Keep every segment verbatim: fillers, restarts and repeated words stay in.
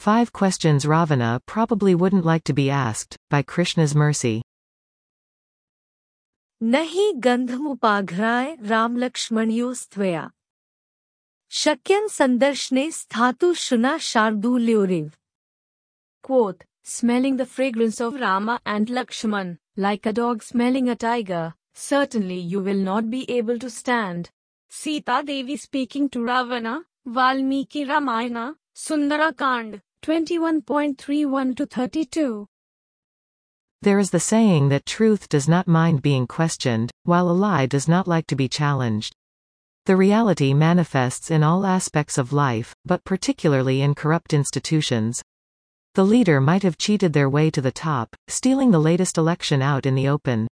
Five questions Ravana probably wouldn't like to be asked, by Krishna's mercy. Nahi gandhamupaghraye Ram Lakshmanyo stvaya. Shakyan sandarshne sthatu shuna shardulyorev. Quote, smelling the fragrance of Rama and Lakshman, like a dog smelling a tiger, certainly you will not be able to stand. Sita Devi speaking to Ravana, Valmiki Ramayana, Sundarakand, twenty-one point three one to thirty-two. There is the saying that truth does not mind being questioned, while a lie does not like to be challenged. The reality manifests in all aspects of life, but particularly in corrupt institutions. The leader might have cheated their way to the top, stealing the latest election out in the open.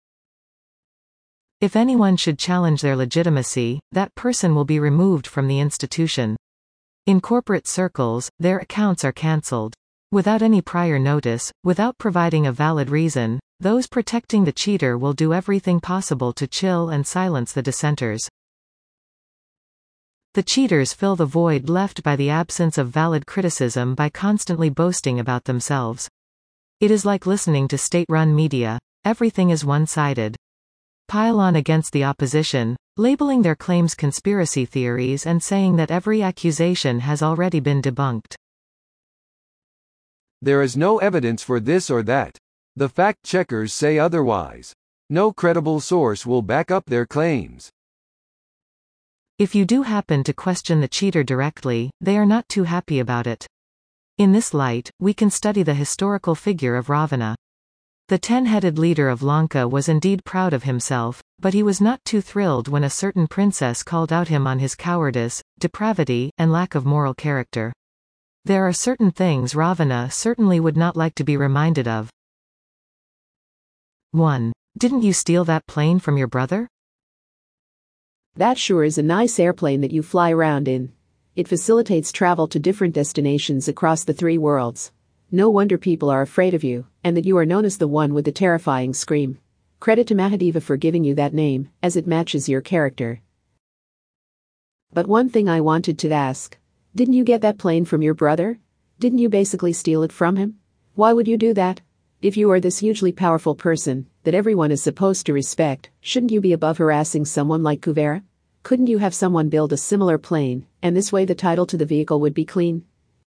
If anyone should challenge their legitimacy, that person will be removed from the institution. In corporate circles, their accounts are cancelled. Without any prior notice, without providing a valid reason, those protecting the cheater will do everything possible to chill and silence the dissenters. The cheaters fill the void left by the absence of valid criticism by constantly boasting about themselves. It is like listening to state-run media. Everything is one-sided. Pile on against the opposition, labeling their claims conspiracy theories and saying that every accusation has already been debunked. There is no evidence for this or that. The fact-checkers say otherwise. No credible source will back up their claims. If you do happen to question the cheater directly, they are not too happy about it. In this light, we can study the historical figure of Ravana. The ten-headed leader of Lanka was indeed proud of himself, but he was not too thrilled when a certain princess called out him on his cowardice, depravity, and lack of moral character. There are certain things Ravana certainly would not like to be reminded of. one. Didn't you steal that plane from your brother? That sure is a nice airplane that you fly around in. It facilitates travel to different destinations across the three worlds. No wonder people are afraid of you, and that you are known as the one with the terrifying scream. Credit to Mahadeva for giving you that name, as it matches your character. But one thing I wanted to ask. Didn't you get that plane from your brother? Didn't you basically steal it from him? Why would you do that? If you are this hugely powerful person, that everyone is supposed to respect, shouldn't you be above harassing someone like Kuvera? Couldn't you have someone build a similar plane, and this way the title to the vehicle would be clean?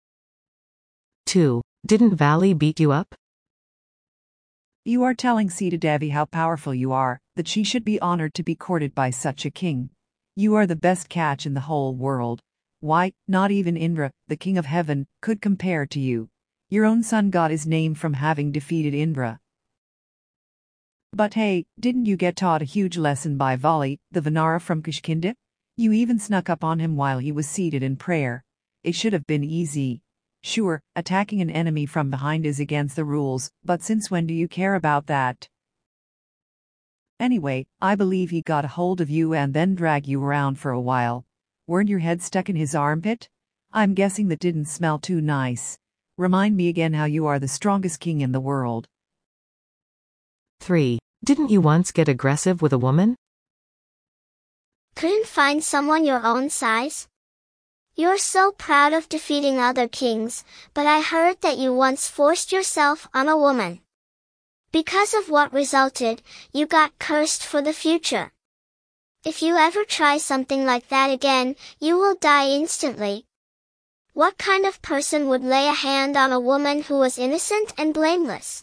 two. Didn't Vali beat you up? You are telling Sita Devi how powerful you are, that she should be honored to be courted by such a king. You are the best catch in the whole world. Why, not even Indra, the king of heaven, could compare to you. Your own son got his name from having defeated Indra. But hey, didn't you get taught a huge lesson by Vali, the Vanara from Kishkinda? You even snuck up on him while he was seated in prayer. It should have been easy. Sure, attacking an enemy from behind is against the rules, but since when do you care about that? Anyway, I believe he got a hold of you and then dragged you around for a while. Weren't your head stuck in his armpit? I'm guessing that didn't smell too nice. Remind me again how you are the strongest king in the world. three. Didn't you once get aggressive with a woman? Couldn't find someone your own size? You're so proud of defeating other kings, but I heard that you once forced yourself on a woman. Because of what resulted, you got cursed for the future. If you ever try something like that again, you will die instantly. What kind of person would lay a hand on a woman who was innocent and blameless?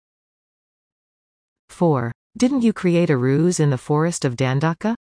four. Didn't you create a ruse in the forest of Dandaka?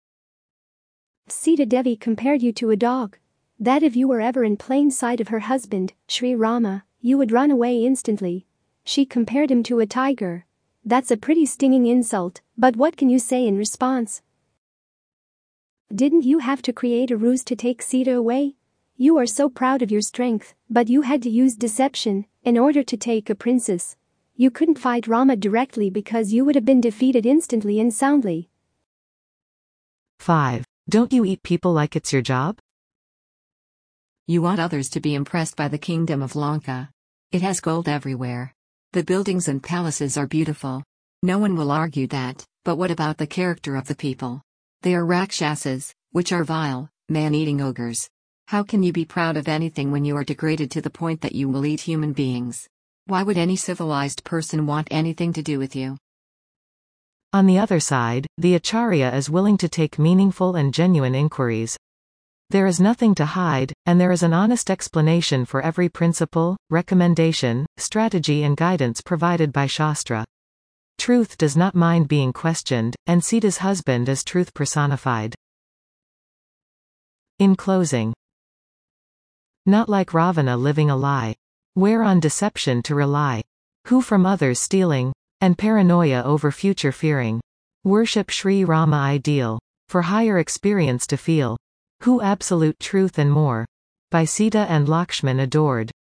Sita Devi compared you to a dog. That if you were ever in plain sight of her husband, Sri Rama, you would run away instantly. She compared him to a tiger. That's a pretty stinging insult, but what can you say in response? Didn't you have to create a ruse to take Sita away? You are so proud of your strength, but you had to use deception in order to take a princess. You couldn't fight Rama directly because you would have been defeated instantly and soundly. five. Don't you eat people like it's your job? You want others to be impressed by the kingdom of Lanka. It has gold everywhere. The buildings and palaces are beautiful. No one will argue that, but what about the character of the people? They are Rakshasas, which are vile, man-eating ogres. How can you be proud of anything when you are degraded to the point that you will eat human beings? Why would any civilized person want anything to do with you? On the other side, the Acharya is willing to take meaningful and genuine inquiries. There is nothing to hide, and there is an honest explanation for every principle, recommendation, strategy and guidance provided by Shastra. Truth does not mind being questioned, and Sita's husband is truth personified. In closing, not like Ravana living a lie. Where on deception to rely. Who from others stealing, and paranoia over future fearing. Worship Sri Rama ideal. For higher experience to feel. Who absolute truth and more. By Sita and Lakshman adored.